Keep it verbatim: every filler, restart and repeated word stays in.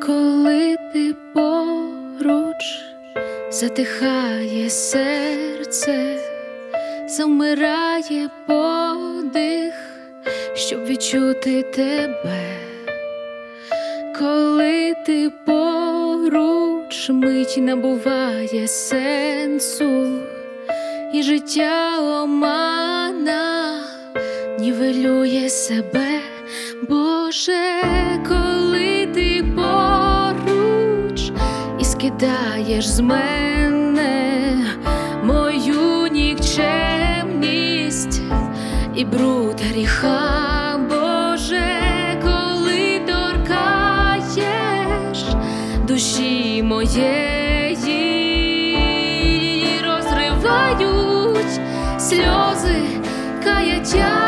Коли ти поруч, затихає серце, завмирає подих, щоб відчути тебе. Коли ти поруч, мить набуває сенсу, і життя омана нівелює себе. Боже, коли ти поруч і скидаєш з мене мою нікчемність і бруд гріха. Боже, коли торкаєш душі моєї, розривають сльози каяття.